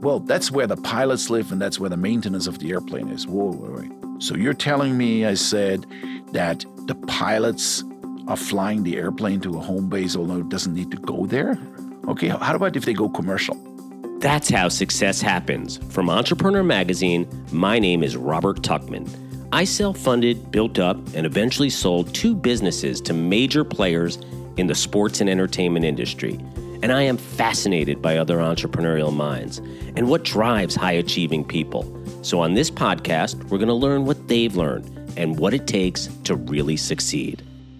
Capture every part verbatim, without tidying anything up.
well, that's where the pilots live and that's where the maintenance of the airplane is. Whoa, whoa, whoa. So you're telling me, I said, that the pilots are flying the airplane to a home base, although it doesn't need to go there? Okay, how about if they go commercial? That's how success happens. From Entrepreneur Magazine, my name is Robert Tuchman. I self-funded, built up, and eventually sold two businesses to major players in the sports and entertainment industry. And I am fascinated by other entrepreneurial minds and what drives high-achieving people. So on this podcast, we're going to learn what they've learned and what it takes to really succeed.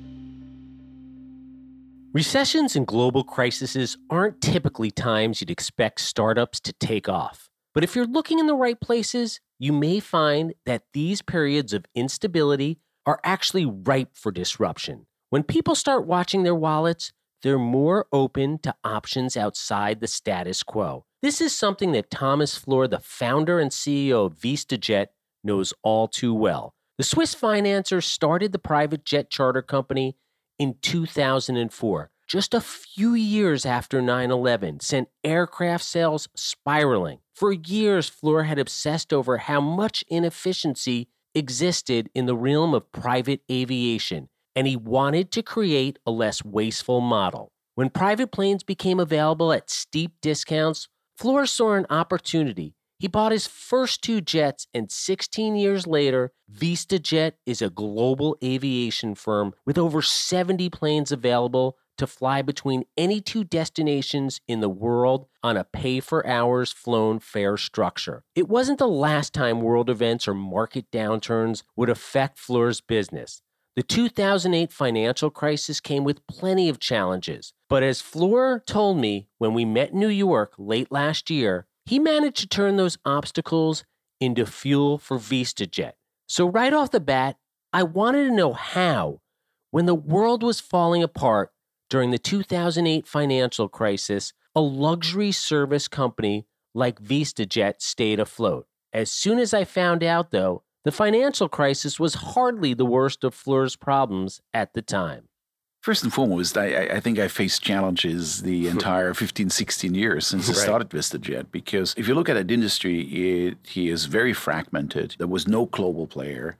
Recessions and global crises aren't typically times you'd expect startups to take off. But if you're looking in the right places, you may find that these periods of instability are actually ripe for disruption. When people start watching their wallets, they're more open to options outside the status quo. This is something that Thomas Flohr, the founder and C E O of VistaJet, knows all too well. The Swiss financier started the private jet charter company in two thousand four, just a few years after nine eleven, sent aircraft sales spiraling. For years, Flohr had obsessed over how much inefficiency existed in the realm of private aviation, and he wanted to create a less wasteful model. When private planes became available at steep discounts, Flohr saw an opportunity. He bought his first two jets, and sixteen years later, VistaJet is a global aviation firm with over seventy planes available to fly between any two destinations in the world on a pay-for-hours flown fare structure. It wasn't the last time world events or market downturns would affect Flohr's business. The two thousand eight financial crisis came with plenty of challenges, but as Flohr told me when we met in New York late last year, he managed to turn those obstacles into fuel for VistaJet. So right off the bat, I wanted to know how, when the world was falling apart during the two thousand eight financial crisis, a luxury service company like VistaJet stayed afloat. As soon as I found out, though, the financial crisis was hardly the worst of Flohr's problems at the time. First and foremost, I, I think I faced challenges the entire fifteen, sixteen years since I Right. started VistaJet, because if you look at that industry, it, it is very fragmented. There was no global player,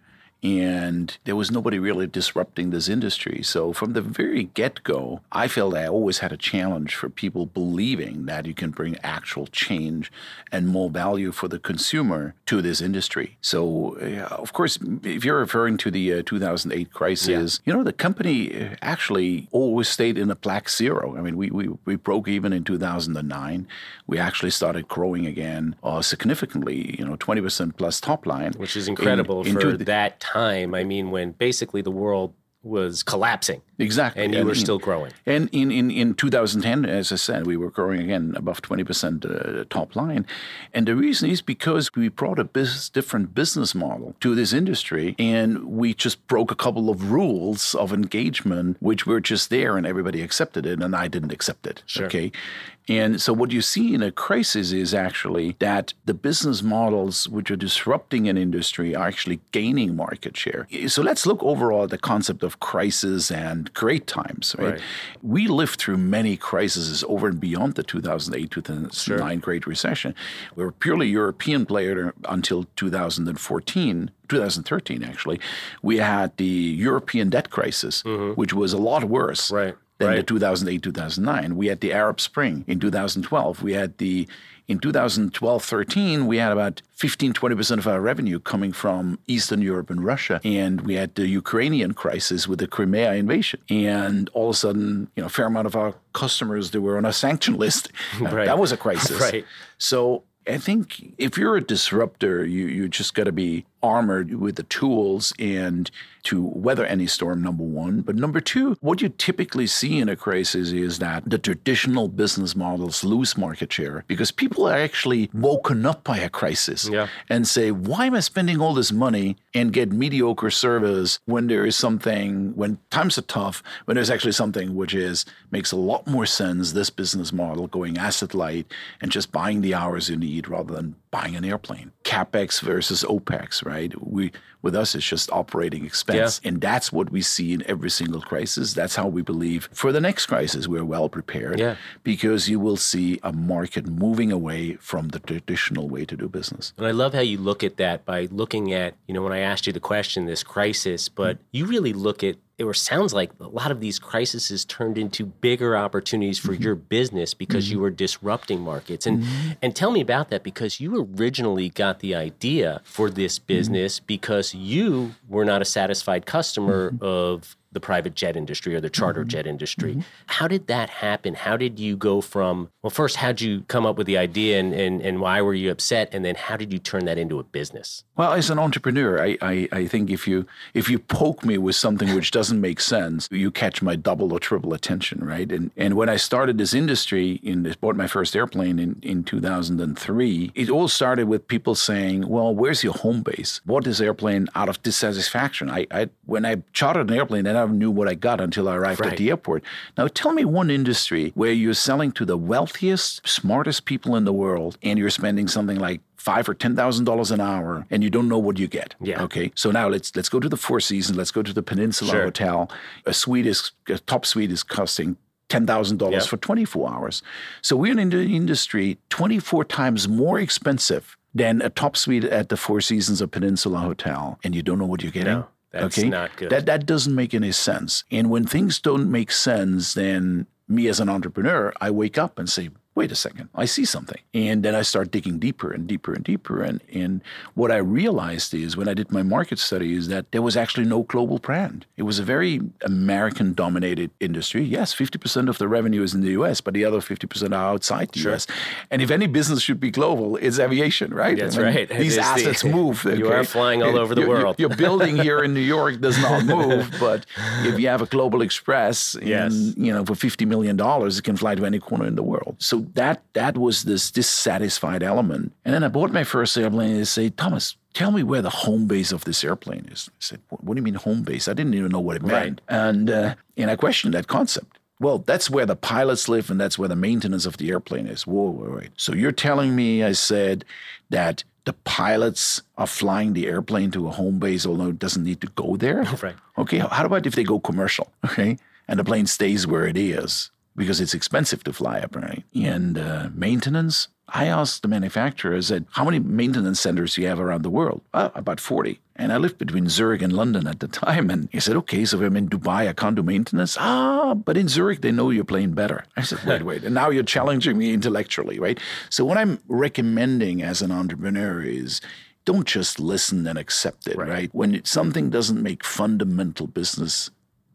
and there was nobody really disrupting this industry. So from the very get-go, I felt I always had a challenge for people believing that you can bring actual change and more value for the consumer to this industry. So, uh, of course, if you're referring to the uh, two thousand eight crisis, yeah. you know, the company actually always stayed in a black zero. I mean, we, we, we broke even in two thousand nine. We actually started growing again uh, significantly, you know, twenty percent plus top line. Which is incredible in, for the, that time. I mean, when basically the world was collapsing. Exactly. And you and were in, still growing. And in, in, in two thousand ten, as I said, we were growing again above twenty percent uh, top line. And the reason is because we brought a business, different business model to this industry, and we just broke a couple of rules of engagement, which were just there and everybody accepted it, and I didn't accept it. Sure. Okay. And so what you see in a crisis is actually that the business models which are disrupting an industry are actually gaining market share. So let's look overall at the concept of crisis and great times. Right? Right. We lived through many crises over and beyond the two thousand eight, two thousand nine sure. Great Recession. We were a purely European player until two thousand fourteen. two thousand thirteen, actually. We had the European debt crisis, mm-hmm. which was a lot worse. Right. Than right. the two thousand eight, two thousand nine. We had the Arab Spring in two thousand twelve. We had the, in two thousand twelve, thirteen, we had about fifteen, twenty percent of our revenue coming from Eastern Europe and Russia. And we had the Ukrainian crisis with the Crimea invasion. And all of a sudden, you know, a fair amount of our customers, they were on a sanction list. Right. That was a crisis. Right. So I think if you're a disruptor, you, you just got to be armored with the tools and to weather any storm, number one. But number two, what you typically see in a crisis is that the traditional business models lose market share because people are actually woken up by a crisis yeah. and say, why am I spending all this money and get mediocre service when there is something, when times are tough, when there's actually something which is makes a lot more sense, this business model going asset light and just buying the hours you need rather than buying an airplane. CapEx versus OpEx, right? We with us, it's just operating expense. Yeah. And that's what we see in every single crisis. That's how we believe for the next crisis, we're well prepared yeah. because you will see a market moving away from the traditional way to do business. And I love how you look at that by looking at, you know, when I asked you the question, this crisis, but mm-hmm. you really look at it, or sounds like a lot of these crises turned into bigger opportunities for mm-hmm. your business because mm-hmm. you were disrupting markets. And mm-hmm. and tell me about that, because you originally got the idea for this business mm-hmm. because you were not a satisfied customer mm-hmm. of the private jet industry or the charter mm-hmm. jet industry. Mm-hmm. How did that happen? How did you go from, well, first, how'd you come up with the idea and, and, and why were you upset? And then how did you turn that into a business? Well, as an entrepreneur, I, I, I think if you if you poke me with something which doesn't make sense, you catch my double or triple attention, right? And and when I started this industry, in bought my first airplane in, in two thousand three, it all started with people saying, well, where's your home base? Bought this airplane out of dissatisfaction. I, I when I chartered an airplane, I never knew what I got until I arrived right. at the airport. Now, tell me one industry where you're selling to the wealthiest, smartest people in the world, and you're spending something like five or ten thousand dollars an hour, and you don't know what you get. Yeah. Okay. So now let's let's go to the Four Seasons. Let's go to the Peninsula sure. Hotel. A suite is a top suite is costing ten thousand dollars yep. for twenty-four hours. So we're in the industry twenty-four times more expensive than a top suite at the Four Seasons or Peninsula Hotel, and you don't know what you're getting. No. That's okay? not good. That that doesn't make any sense. And when things don't make sense, then me as an entrepreneur, I wake up and say, wait a second, I see something. And then I start digging deeper and deeper and deeper. And, and what I realized is when I did my market study is that there was actually no global brand. It was a very American-dominated industry. Yes, fifty percent of the revenue is in the U S, but the other fifty percent are outside the sure. U S. And if any business should be global, it's aviation, right? That's I mean, right. These assets the, move. Okay? You are flying all over the your, world. Your, your building here in New York does not move, but if you have a Global Express, yes. and, you know, for fifty million dollars, it can fly to any corner in the world. So that that was this dissatisfied element. And then I bought my first airplane and they say, Thomas, tell me where the home base of this airplane is. I said, what, what do you mean home base? I didn't even know what it meant. Right. And, uh, and I questioned that concept. Well, that's where the pilots live and that's where the maintenance of the airplane is. Whoa, whoa, wait. So you're telling me, I said, that the pilots are flying the airplane to a home base, although it doesn't need to go there? Right. Okay, how about if they go commercial, okay, and the plane stays where it is? Because it's expensive to fly up, right? And uh, maintenance, I asked the manufacturer, I said, how many maintenance centers do you have around the world? Oh, about forty. And I lived between Zurich and London at the time. And he said, okay, so if I'm in Dubai, I can't do maintenance. Ah, but in Zurich, they know your plane better. I said, wait, wait. And now you're challenging me intellectually, right? So what I'm recommending as an entrepreneur is don't just listen and accept it, right? right? When it, something doesn't make fundamental business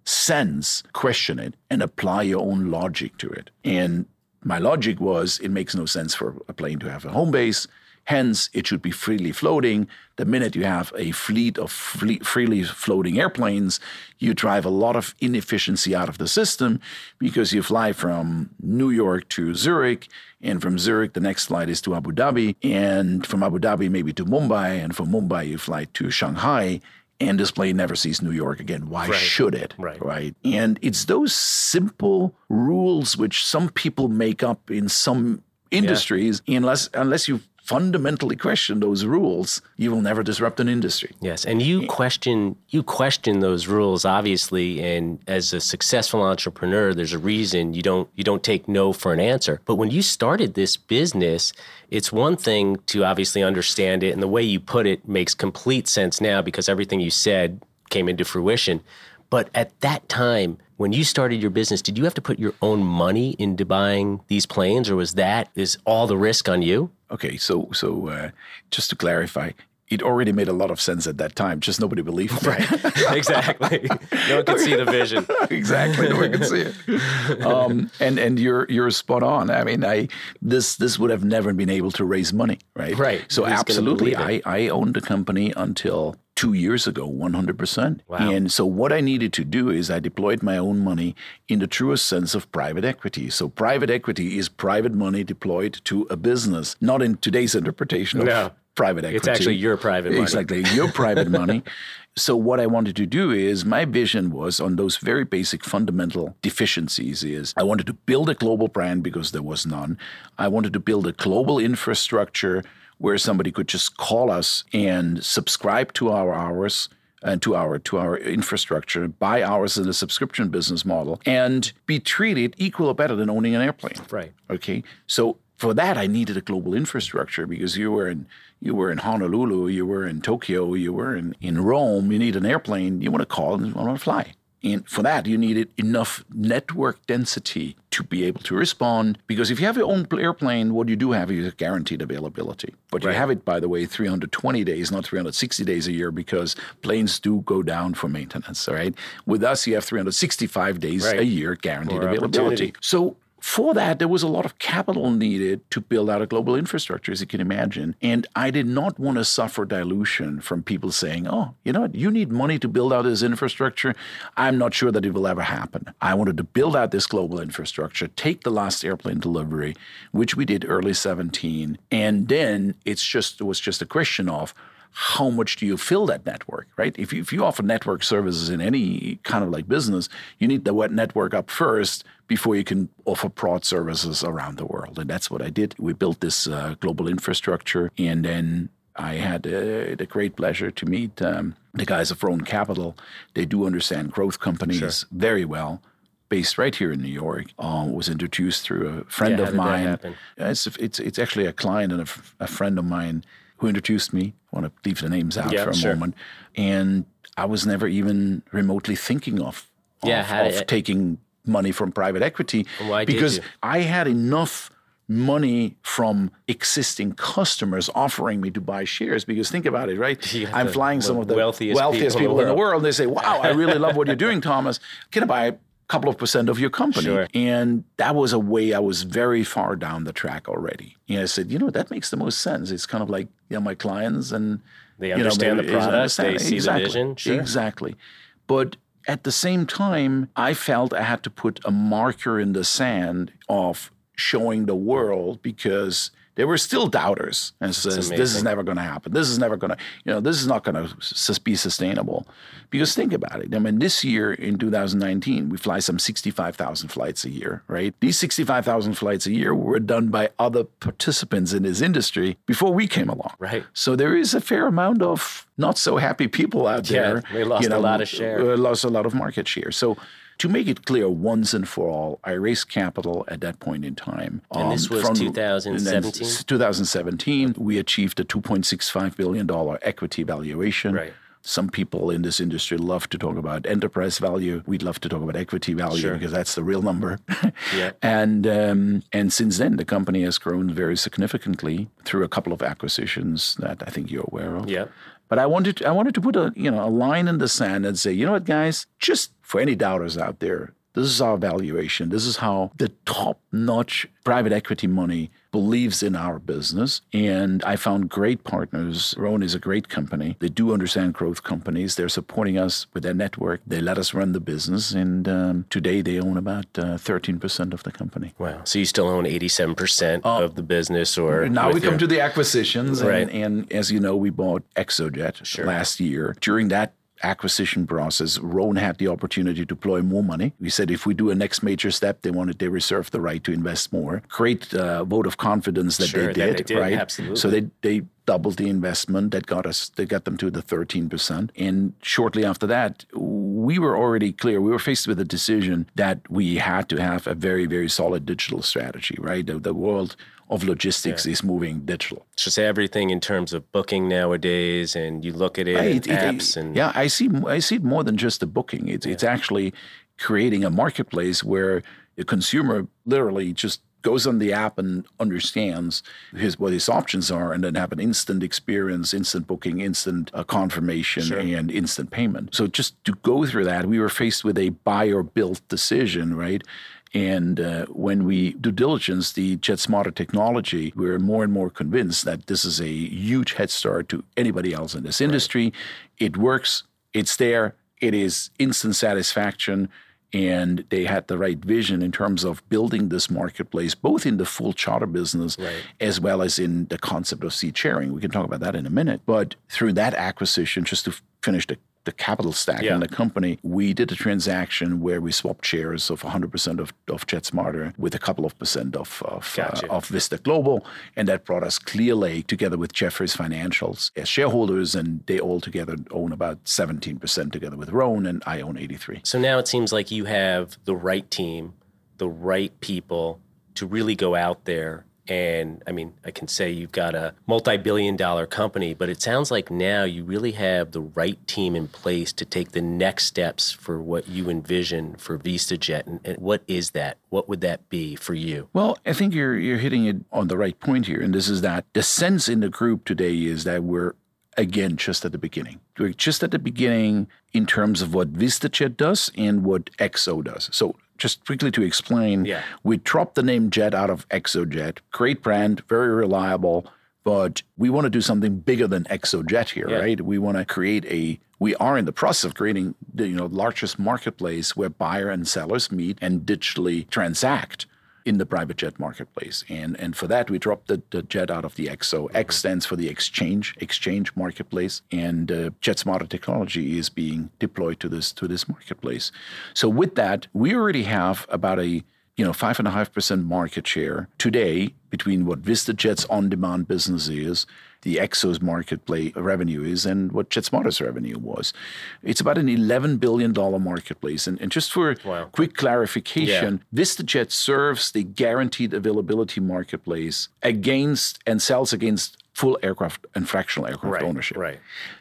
sense, question it and apply your own logic to it. And my logic was it makes no sense for a plane to have a home base. Hence, it should be freely floating. The minute you have a fleet of fle- freely floating airplanes, you drive a lot of inefficiency out of the system because you fly from New York to Zurich, and from Zurich, the next flight is to Abu Dhabi, and from Abu Dhabi maybe to Mumbai, and from Mumbai you fly to Shanghai. And this plane never sees New York again. Why right. should it? Right. right. And it's those simple rules which some people make up in some industries. Yeah. Unless unless you fundamentally question those rules, you will never disrupt an industry. Yes, and you question you question those rules, obviously. And as a successful entrepreneur, there's a reason you don't you don't take no for an answer. But when you started this business, it's one thing to obviously understand it, and the way you put it makes complete sense now because everything you said came into fruition. But at that time, when you started your business, did you have to put your own money into buying these planes, or was that is all the risk on you? Okay, so so uh, just to clarify, it already made a lot of sense at that time. Just nobody believed it. Right, exactly. No one could see the vision. Exactly, no one could see it. Um, and and you're you're spot on. I mean, I this this would have never been able to raise money, right? Right. So absolutely, I I owned the company until two years ago, one hundred percent. Wow. And so what I needed to do is I deployed my own money in the truest sense of private equity. So private equity is private money deployed to a business, not in today's interpretation of no. private equity. It's actually your private money. Exactly, your private money. So what I wanted to do is, my vision was on those very basic fundamental deficiencies is I wanted to build a global brand because there was none. I wanted to build a global infrastructure where somebody could just call us and subscribe to our hours and to our to our infrastructure, buy hours in a subscription business model, and be treated equal or better than owning an airplane. Right. Okay. So for that, I needed a global infrastructure because you were in you were in Honolulu, you were in Tokyo, you were in, in Rome. You need an airplane. You want to call and you want to fly. And for that, you needed enough network density to be able to respond. Because if you have your own airplane, what you do have is guaranteed availability. But Right. you have it, by the way, three hundred twenty days, not three hundred sixty days a year, because planes do go down for maintenance, all right? With us, you have three hundred sixty-five days Right. a year guaranteed More availability. opportunity. So for that, there was a lot of capital needed to build out a global infrastructure, as you can imagine. And I did not want to suffer dilution from people saying, oh, you know what, you need money to build out this infrastructure. I'm not sure that it will ever happen. I wanted to build out this global infrastructure, take the last airplane delivery, which we did early seventeen. And then it's just it was just a question of, how much do you fill that network, right? If you, if you offer network services in any kind of like business, you need the wet network up first before you can offer prod services around the world. And that's what I did. We built this uh, global infrastructure. And then I had uh, the great pleasure to meet um, the guys of Roan Capital. They do understand growth companies Sure. very well. Based right here in New York, uh, was introduced through a friend Yeah, of how did that mine. happen? It's, it's, it's actually a client and a, f- a friend of mine who introduced me. I want to leave the names out Yeah, for a sure. moment. And I was never even remotely thinking of, Yeah, of, how of did- taking money from private equity. Why did because you? I had enough money from existing customers offering me to buy shares. Because think about it, right? You got I'm the flying some of the wealthiest wealthiest people in people, the in the world. world. They say, wow, I really love what you're doing, Thomas. Can I buy a couple of percent of your company? Sure. And that was a way I was very far down the track already. And I said, you know, that makes the most sense. It's kind of like, you know, my clients and They you know, understand maybe- the product, understand- they see the exactly, vision, sure. Exactly. But at the same time, I felt I had to put a marker in the sand of showing the world, because there were still doubters and says, this is amazing. never going to happen. This is never going to, you know, this is not going to be sustainable. Because think about it. I mean, this year in two thousand nineteen, we fly some sixty-five thousand flights a year, right? These sixty-five thousand flights a year were done by other participants in this industry before we came along. Right. So there is a fair amount of not so happy people out Yeah, there. they lost a lot of share. uh, lost a lot of market share. So to make it clear once and for all, I raised capital at that point in time. And this was from- two thousand seventeen? and then s- two thousand seventeen, we achieved a two point six five billion dollars equity valuation. Right. Some people in this industry love to talk about enterprise value. We'd love to talk about equity value Sure. because that's the real number. Yeah. And um, and since then, the company has grown very significantly through a couple of acquisitions that I think you're aware of. Yeah. But I wanted I wanted to put a you know a line in the sand and say, you know what, guys, just for any doubters out there, this is our valuation. This is how the top-notch private equity money believes in our business. And I found great partners. Roan is a great company. They do understand growth companies. They're supporting us with their network. They let us run the business. And um, today they own about uh, thirteen percent of the company. Wow. So you still own eighty-seven percent of the business, or Now we with come your- to the acquisitions. Right. And, and as you know, we bought Exojet Sure. last year. During that acquisition process, Roan had the opportunity to deploy more money. We said if we do a next major step, they wanted, they reserved the right to invest more. Great uh, vote of confidence that, Sure, they, that did, they did, right? absolutely. So they they doubled the investment. That got us, they got them to the thirteen percent. And shortly after that, we were already clear. We were faced with a decision that we had to have a very, very solid digital strategy, right? The, the world of logistics Yeah. is moving digital. It's just everything in terms of booking nowadays, and you look at it, Right, in it- it- apps, and yeah, I see. I see it more than just the booking. It's it's actually creating a marketplace where the consumer literally just goes on the app and understands his what his options are, and then have an instant experience, instant booking, instant uh, confirmation, Sure. and instant payment. So just to go through that, we were faced with a buy or build decision, right? And uh, when we do diligence the JetSmarter technology, we're more and more convinced that this is a huge head start to anybody else in this industry. It works. It's there. It is instant satisfaction. And they had the right vision in terms of building this marketplace, both in the full charter business Right. as well as in the concept of seat sharing. We can talk about that in a minute. But through that acquisition, just to f- finish the, the capital stack Yeah. in the company, we did a transaction where we swapped shares of one hundred percent of, of JetSmarter with a couple of percent of of, Gotcha. uh, of Vista Global, and that brought us Clearlake together with Jefferies Financials as shareholders, and they all together own about seventeen percent together with Roan, and I own eighty-three. So now it seems like you have the right team, the right people to really go out there. And I mean, I can say you've got a multi-billion dollar company, but it sounds like now you really have the right team in place to take the next steps for what you envision for VistaJet. And, and what is that? What would that be for you? Well, I think you're you're hitting it on the right point here. And this is that the sense in the group today is that we're, again, just at the beginning. We're just at the beginning in terms of what VistaJet does and what X O does. So just quickly to explain, yeah. we dropped the name Jet out of ExoJet. Great brand, very reliable, but we want to do something bigger than ExoJet here, yeah. right? We want to create a, we are in the process of creating the you know largest marketplace where buyer and sellers meet and digitally transact in the private jet marketplace. And and for that, we dropped the, the jet out of the X O. Mm-hmm. X stands for the exchange, exchange marketplace. And uh, JetSmarter technology is being deployed to this to this marketplace. So with that, we already have about a you know five and a half percent market share today between what VistaJet's on-demand business is, the X O's marketplace revenue is, and what JetSmarter's revenue was. It's about an eleven billion dollars marketplace. And, and just for wow. quick clarification, yeah. VistaJet serves the guaranteed availability marketplace against and sells against full aircraft and fractional aircraft right, ownership. Right.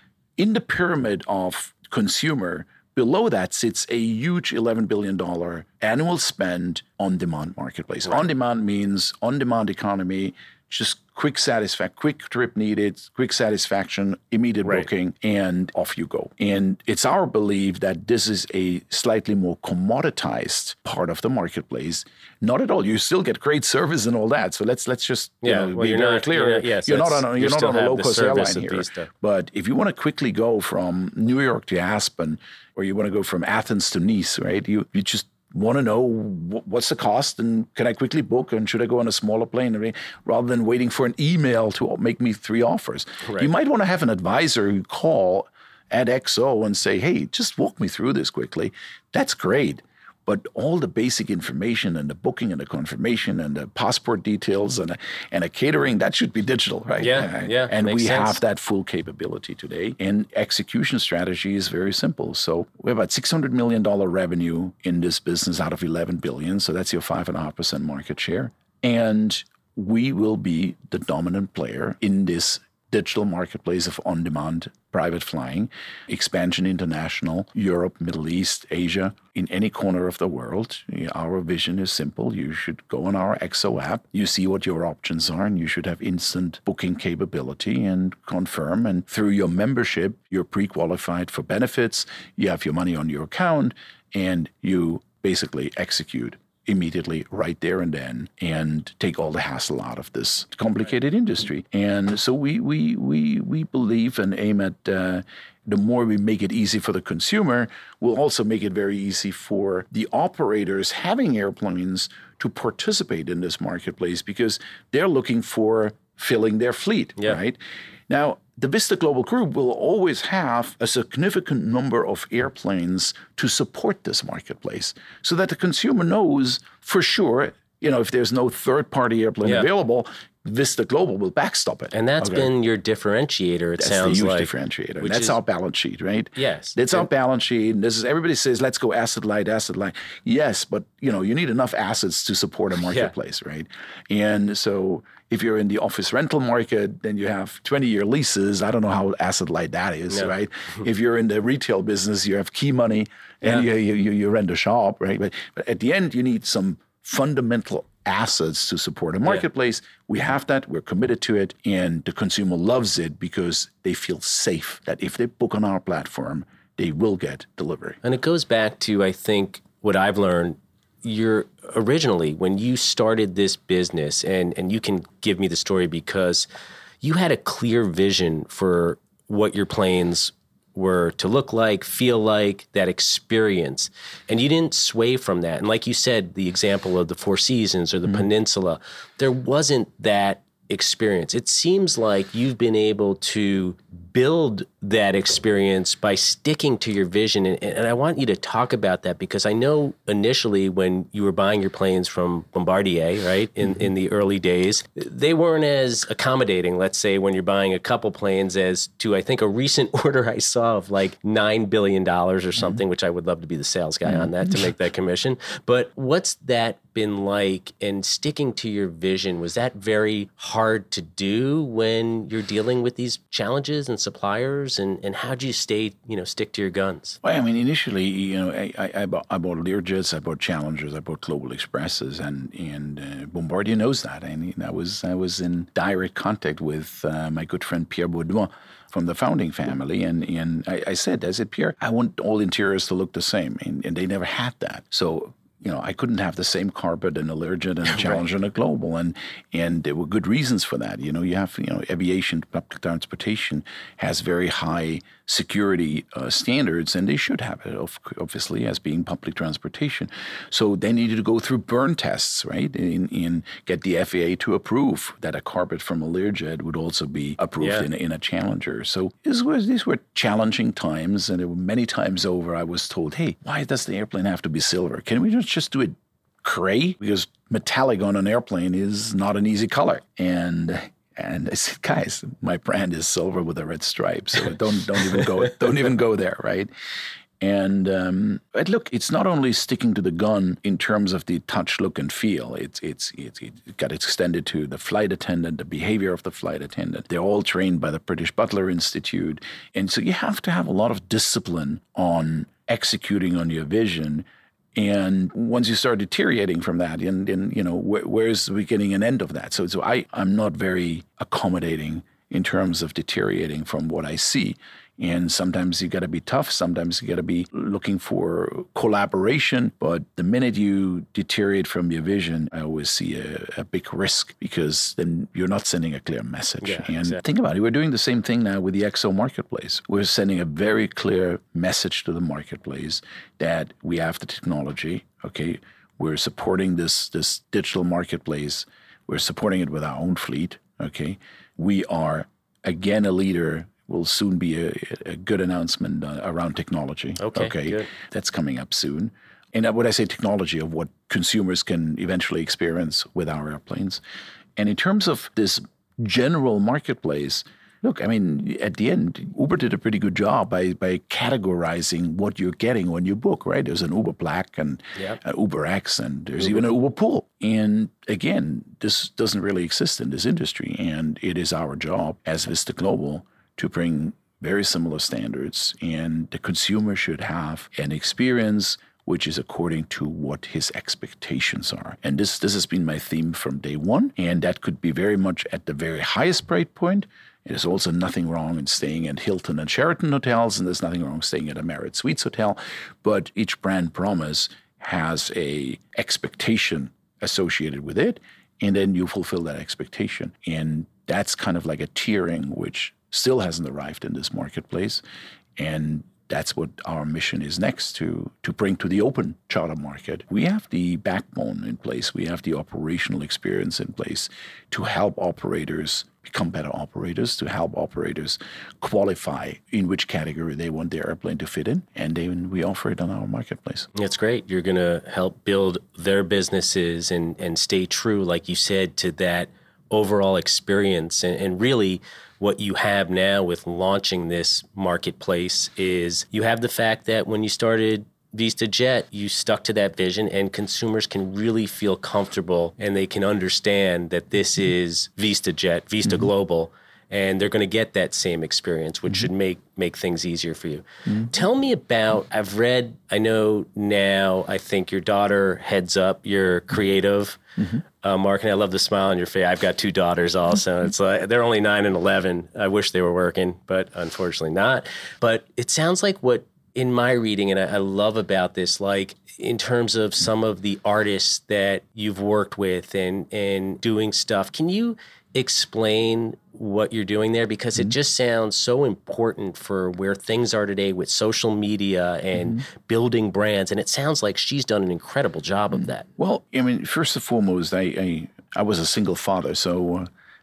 In the pyramid of consumer, below that sits a huge eleven billion dollars annual spend on-demand marketplace. Right. On-demand means on-demand economy, just quick satisfaction, quick trip needed, quick satisfaction, immediate right. booking, and off you go. And it's our belief that this is a slightly more commoditized part of the marketplace. Not at all. You still get great service and all that. So let's let's just yeah, you know, well, be you're very not, clear. You're not, yes, you're not on a, you're not on a low-cost airline here. Vista. But if you want to quickly go from New York to Aspen, or you want to go from Athens to Nice, right? You you just want to know what's the cost and can I quickly book and should I go on a smaller plane rather than waiting for an email to make me three offers. Right. You might want to have an advisor who call at X O and say, hey, just walk me through this quickly. That's great. But all the basic information and the booking and the confirmation and the passport details and a, and a catering, that should be digital, right? Yeah, yeah. And we sense. have that full capability today. And execution strategy is very simple. So we have about six hundred million dollars revenue in this business out of eleven billion dollars. So that's your five point five percent market share. And we will be the dominant player in this digital marketplace of on-demand private flying, expansion international, Europe, Middle East, Asia, in any corner of the world. Our vision is simple. You should go on our X O app. You see what your options are, and you should have instant booking capability and confirm. And through your membership, you're pre-qualified for benefits. You have your money on your account, and you basically execute immediately right there and then and take all the hassle out of this complicated industry. And so we we we we believe and aim at uh, the more we make it easy for the consumer, we'll also make it very easy for the operators having airplanes to participate in this marketplace because they're looking for filling their fleet, yeah. right? Now, the Vista Global Group will always have a significant number of airplanes to support this marketplace so that the consumer knows for sure, you know, if there's no third-party airplane yeah. available, Vista Global will backstop it. And that's okay. been your differentiator, it that's sounds the huge like. differentiator. Which That's is, our balance sheet, right? Yes. That's and, our balance sheet. And this is everybody says, let's go asset light, asset light. Yes, but you know, you need enough assets to support a marketplace, yeah. right? And so if you're in the office rental market, then you have twenty-year leases. I don't know how asset light that is, no. right? If you're in the retail business, you have key money and yeah. you, you you rent a shop, right? But, but at the end, you need some fundamental assets to support a marketplace. Yeah. We have that. We're committed to it. And the consumer loves it because they feel safe that if they book on our platform, they will get delivery. And it goes back to, I think, what I've learned. You're originally, when you started this business, and, and you can give me the story because you had a clear vision for what your planes were to look like, feel like, that experience. And you didn't sway from that. And like you said, the example of the Four Seasons or the mm-hmm. Peninsula, there wasn't that experience. It seems like you've been able to build that experience by sticking to your vision. And, and I want you to talk about that, because I know initially when you were buying your planes from Bombardier, right, in, in the early days, they weren't as accommodating, let's say, when you're buying a couple planes as to, I think, a recent order I saw of like nine billion dollars or something, mm-hmm. which I would love to be the sales guy mm-hmm. on that to make that commission. But what's that been like, and sticking to your vision? Was that very hard to do when you're dealing with these challenges and suppliers, and, and how do you stay, you know, stick to your guns? Well, I mean, initially, you know, I, I, I, bought, I bought Learjets, I bought Challengers, I bought Global Expresses, and and uh, Bombardier knows that. I mean, I was I was in direct contact with uh, my good friend Pierre Baudouin from the founding family, and and I, I said, I said, Pierre, I want all interiors to look the same, and, and they never had that. So, you know, I couldn't have the same carpet in a Learjet and a Challenger and a Global, and and there were good reasons for that. You know, you have, you know, aviation, public transportation has very high security uh, standards, and they should have it, obviously, as being public transportation. So they needed to go through burn tests, right, and, and get the F A A to approve that a carpet from a Learjet would also be approved yeah. in, in a Challenger. So this was, these were challenging times, and it were many times over I was told, hey, why does the airplane have to be silver? Can we just, just do it gray? Because metallic on an airplane is not an easy color. And And I said, guys, my brand is silver with a red stripe, so don't don't even go don't even go there, right? And um, but look, it's not only sticking to the gun in terms of the touch, look, and feel. It's it's it's it got extended to the flight attendant, the behavior of the flight attendant. They're all trained by the British Butler Institute, and so you have to have a lot of discipline on executing on your vision. And once you start deteriorating from that, and, and you know, wh- where's the beginning and end of that? So, so I, I'm not very accommodating in terms of deteriorating from what I see. And sometimes you got to be tough. Sometimes you got to be looking for collaboration. But the minute you deteriorate from your vision, I always see a, a big risk, because then you're not sending a clear message. Yeah, and exactly. Think about it. We're doing the same thing now with the X O marketplace. We're sending a very clear message to the marketplace that we have the technology. Okay, we're supporting this this digital marketplace. We're supporting it with our own fleet. Okay, we are again a leader. Will soon be a, a good announcement uh, around technology. Okay, okay? Good. That's coming up soon. And when I say technology, of what consumers can eventually experience with our airplanes. And in terms of this general marketplace, look, I mean, at the end, Uber did a pretty good job by by categorizing what you're getting when you book, right? There's an Uber Black and yep. an Uber X, and there's Uber. even an Uber Pool. And again, this doesn't really exist in this industry. And it is our job as Vista Global to bring very similar standards, and the consumer should have an experience which is according to what his expectations are. And this this has been my theme from day one, and that could be very much at the very highest price point. There's also nothing wrong in staying at Hilton and Sheraton hotels, and there's nothing wrong staying at a Marriott Suites hotel, but each brand promise has a expectation associated with it, and then you fulfill that expectation. And that's kind of like a tiering, which still hasn't arrived in this marketplace. And that's what our mission is next, to, to bring to the open charter market. We have the backbone in place. We have the operational experience in place to help operators become better operators, to help operators qualify in which category they want their airplane to fit in. And then we offer it on our marketplace. That's great. You're going to help build their businesses and, and stay true, like you said, to that overall experience. And, and really, what you have now with launching this marketplace is you have the fact that when you started VistaJet, you stuck to that vision, and consumers can really feel comfortable and they can understand that this is VistaJet, Vista mm-hmm. Global, and they're going to get that same experience, which mm-hmm. should make make things easier for you. Mm-hmm. Tell me about, I've read, I know now, I think your daughter heads up your creative mm-hmm. uh, marketing. I love the smile on your face. I've got two daughters also. It's like, they're only nine and eleven. I wish they were working, but unfortunately not. But it sounds like what, in my reading, and I, I love about this, like in terms of some of the artists that you've worked with and, and doing stuff, can you explain what you're doing there? Because mm-hmm. it just sounds so important for where things are today with social media and mm-hmm. building brands. And it sounds like she's done an incredible job of that. Well, I mean, first and foremost, I I, I was a single father, so uh,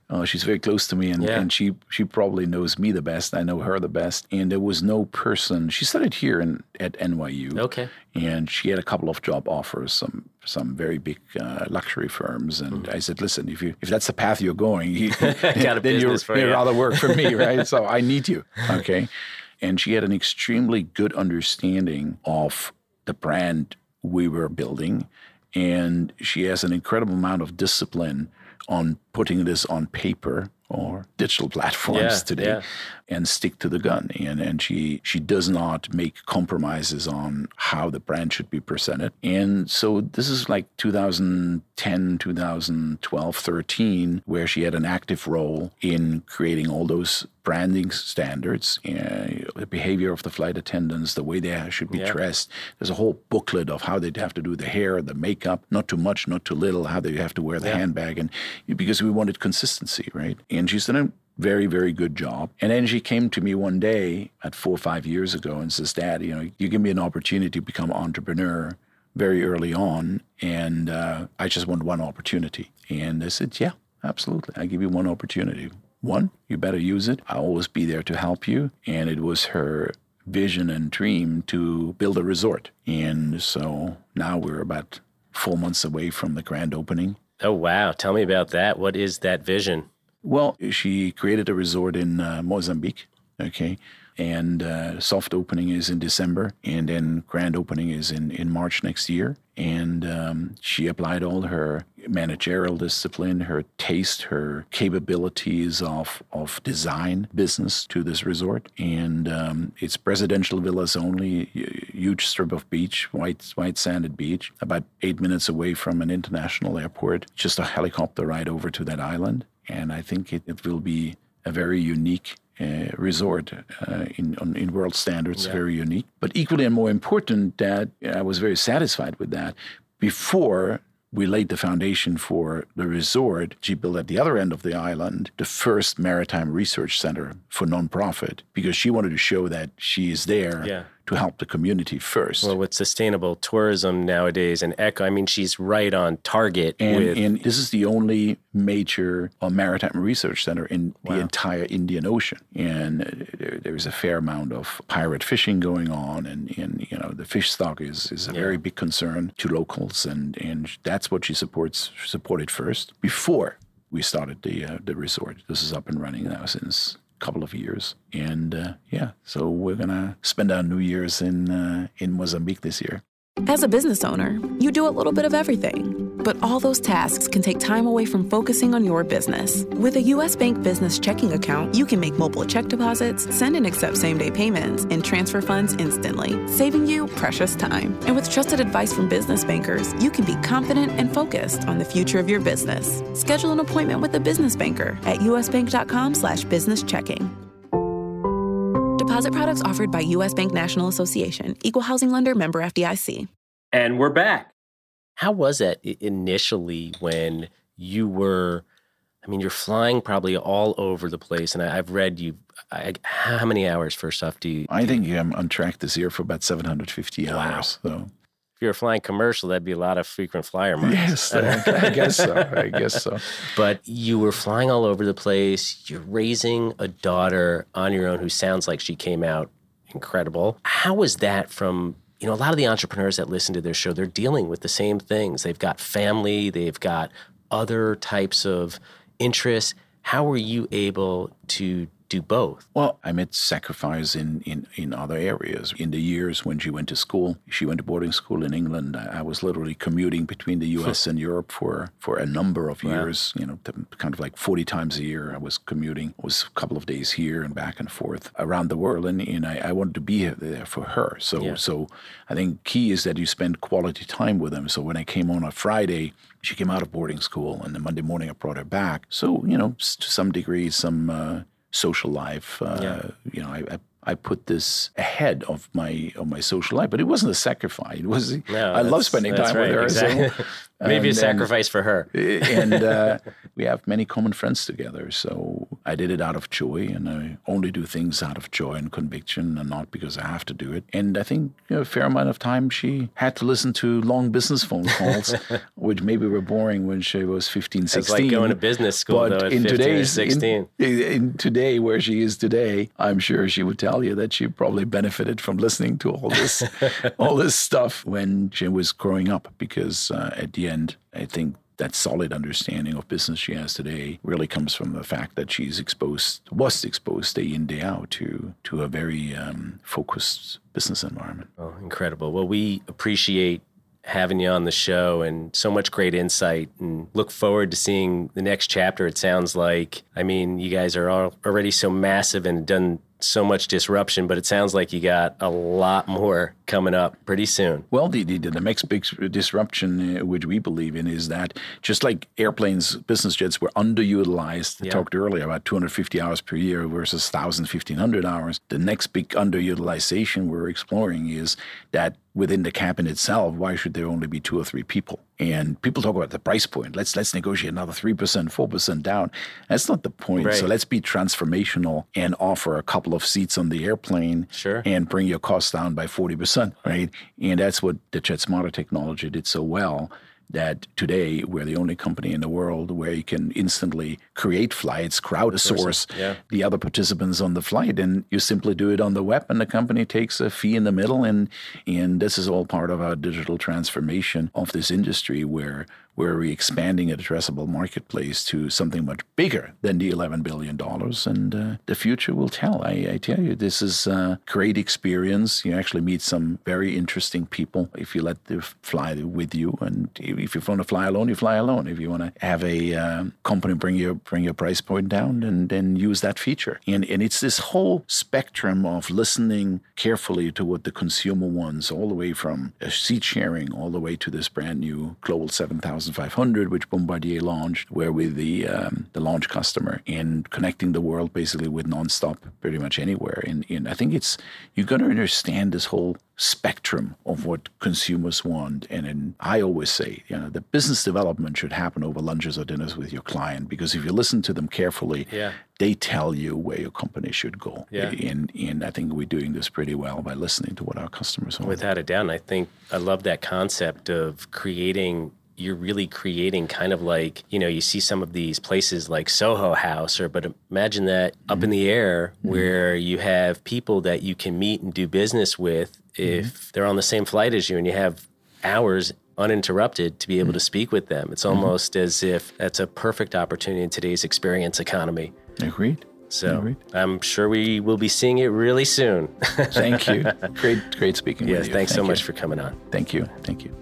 Uh, she's very close to me, and, Yeah. and she she probably knows me the best. I know her the best. And there was no person. She studied here in, at N Y U. Okay. And she had a couple of job offers, some some very big uh, luxury firms. And Mm-hmm. I said, listen, if you if that's the path you're going, you, Got a then you're, business for you'd you. rather work for me, right? So I need you, okay? And she had an extremely good understanding of the brand we were building. And she has an incredible amount of discipline on putting this on paper or digital platforms Yeah, today yeah. and stick to the gun. And and she she does not make compromises on how the brand should be presented. And so this is like two thousand ten, two thousand twelve, thirteen, where she had an active role in creating all those branding standards, uh, the behavior of the flight attendants, the way they should be Yeah. dressed. There's a whole booklet of how they'd have to do the hair, the makeup, not too much, not too little, how they have to wear the Yeah. handbag, and because we wanted consistency, right? And she's done a very, very good job. And then she came to me one day at four or five years ago and says, Dad, you know, you give me an opportunity to become an entrepreneur very early on, and uh, I just want one opportunity. And I said, yeah, absolutely. I give you one opportunity. One, you better use it. I'll always be there to help you. And it was her vision and dream to build a resort. And so now we're about four months away from the grand opening. Oh, wow. Tell me about that. What is that vision? Well, she created a resort in uh, Mozambique, okay? And uh, soft opening is in December, and then grand opening is in, in March next year. And um, she applied all her managerial discipline, her taste, her capabilities of, of design business to this resort. And um, it's presidential villas only, huge strip of beach, white white sanded beach, about eight minutes away from an international airport, just a helicopter ride over to that island. And I think it, it will be a very unique uh, resort uh, in on, in world standards, Yeah. very unique. But equally and more important, that I was very satisfied with that. Before we laid the foundation for the resort, she built at the other end of the island the first maritime research center for nonprofit, because she wanted to show that she is there Yeah. to help the community first. Well, with sustainable tourism nowadays and eco, I mean, she's right on target And, with. and this is the only major uh, maritime research center in Wow. the entire Indian Ocean. And uh, there, there's a fair amount of pirate fishing going on. And, and you know, the fish stock is, is a Yeah. very big concern to locals. And, and that's what she supports supported first before we started the, uh, the resort. This is up and running now since a couple of years. And uh, yeah, so we're going to spend our New Year's in uh, in Mozambique this year. As a business owner, you do a little bit of everything. But all those tasks can take time away from focusing on your business. With a U S Bank business checking account, you can make mobile check deposits, send and accept same-day payments, and transfer funds instantly, saving you precious time. And with trusted advice from business bankers, you can be confident and focused on the future of your business. Schedule an appointment with a business banker at usbank.com slash business checking. Deposit products offered by U S Bank National Association, Equal Housing Lender, member F D I C. And we're back. How was it i- initially when you were, I mean, you're flying probably all over the place. And I, I've read you, I, how many hours first off do you, I think I'm on track this year for about seven hundred fifty Wow. hours. So if you're flying commercial, that'd be a lot of frequent flyer miles. yes, I guess so. I guess so. But you were flying all over the place. You're raising a daughter on your own who sounds like she came out incredible. How was that from, you know, a lot of the entrepreneurs that listen to their show, they're dealing with the same things. They've got family, they've got other types of interests. How were you able to do both? Well, I made sacrifice in, in, in other areas. In the years when she went to school, she went to boarding school in England. I, I was literally commuting between the U S and Europe for, for a number of Wow. years, you know, kind of like forty times a year. I was commuting. It was a couple of days here and back and forth around the world. And, and I, I wanted to be there for her. So, Yeah. so I think key is that you spend quality time with them. So when I came on a Friday, she came out of boarding school, and the Monday morning I brought her back. So, you know, s- to some degree, some uh, social life. Uh, Yeah. You know, I, I I put this ahead of my of my social life, but it wasn't a sacrifice. It was No, I love that's- spending that's time right, with her. exactly. So, Maybe a and- sacrifice for her. and and uh, we have many common friends together. So I did it out of joy, and I only do things out of joy and conviction and not because I have to do it. And I think you know, a fair amount of time she had to listen to long business phone calls, which maybe were boring when she was fifteen, sixteen. It's like going to business school, but though, at in fifteen today's, or sixteen. In, in today, where she is today, I'm sure she would tell you that she probably benefited from listening to all this, all this stuff when she was growing up, because uh, at the end, I think that solid understanding of business she has today really comes from the fact that she's exposed, was exposed day in, day out to, to a very um, focused business environment. Oh, incredible. Well, we appreciate having you on the show and so much great insight, and look forward to seeing the next chapter. It sounds like, I mean, you guys are all already so massive and done so much disruption, but it sounds like you got a lot more coming up pretty soon. Well, the, the, the next big disruption, uh, which we believe in, is that just like airplanes, business jets were underutilized. I Yeah. talked earlier about two hundred fifty hours per year versus one thousand, fifteen hundred hours. The next big underutilization we're exploring is that within the cabin itself, why should there only be two or three people? And people talk about the price point. Let's let's negotiate another three percent, four percent down. That's not the point. Right. So let's be transformational and offer a couple of seats on the airplane Sure. and bring your costs down by forty percent, right? And that's what the JetSmarter technology did so well, that today we're the only company in the world where you can instantly create flights, crowdsource Yeah. the other participants on the flight, and you simply do it on the web, and the company takes a fee in the middle. And and this is all part of our digital transformation of this industry, where we're expanding an addressable marketplace to something much bigger than the eleven billion dollars. And uh, the future will tell. I, I tell you, this is a great experience. You actually meet some very interesting people if you let them fly with you. And if you want to fly alone, you fly alone. If you want to have a uh, company bring your bring your price point down, and then use that feature. And, and it's this whole spectrum of listening carefully to what the consumer wants, all the way from a seat sharing all the way to this brand new Global seven thousand five hundred, which Bombardier launched, where we're the um, the launch customer, and connecting the world basically with nonstop pretty much anywhere. And, and I think it's you're going to understand this whole spectrum of what consumers want. And then I always say, you know, the business development should happen over lunches or dinners with your client, because if you listen to them carefully, Yeah. they tell you where your company should go. Yeah. And, and I think we're doing this pretty well by listening to what our customers want. Without a doubt. And I think I love that concept of creating, you're really creating kind of like, you know, you see some of these places like Soho House, or but imagine that mm-hmm. up in the air mm-hmm. where you have people that you can meet and do business with if mm-hmm. they're on the same flight as you, and you have hours uninterrupted to be able mm-hmm. to speak with them. It's almost mm-hmm. as if that's a perfect opportunity in today's experience economy. Agreed. So Agreed. I'm sure we will be seeing it really soon. Thank you. Great, great speaking yes, with you. Thanks Thank so you. much for coming on. Thank you. Thank you.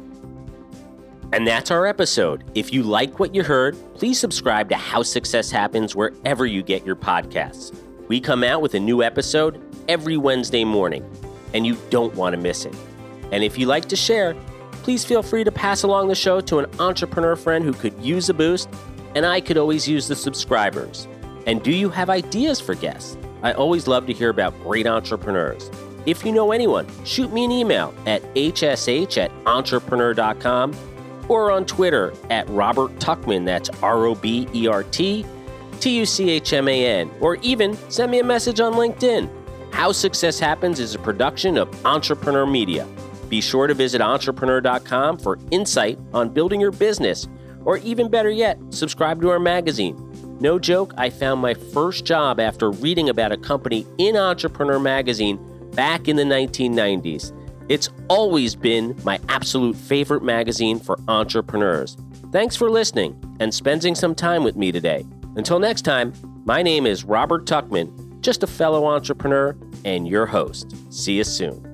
And that's our episode. If you like what you heard, please subscribe to How Success Happens wherever you get your podcasts. We come out with a new episode every Wednesday morning, and you don't want to miss it. And if you like to share, please feel free to pass along the show to an entrepreneur friend who could use a boost, and I could always use the subscribers. And do you have ideas for guests? I always love to hear about great entrepreneurs. If you know anyone, shoot me an email at h s h at entrepreneur dot com or on Twitter at Robert Tuchman, that's R O B E R T T U C H M A N, or even send me a message on LinkedIn. How Success Happens is a production of Entrepreneur Media. Be sure to visit entrepreneur dot com for insight on building your business, or even better yet, subscribe to our magazine. No joke, I found my first job after reading about a company in Entrepreneur Magazine back in the nineteen nineties. It's always been my absolute favorite magazine for entrepreneurs. Thanks for listening and spending some time with me today. Until next time, my name is Robert Tuchman, just a fellow entrepreneur and your host. See you soon.